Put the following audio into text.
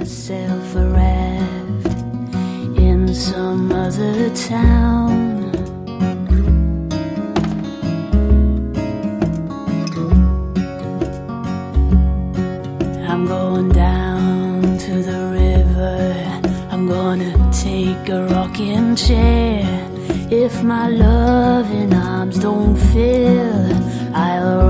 myself a raft in some other town. I'm going down to the river. I'm gonna take a rocking chair. If my loving arms don't fill, I'll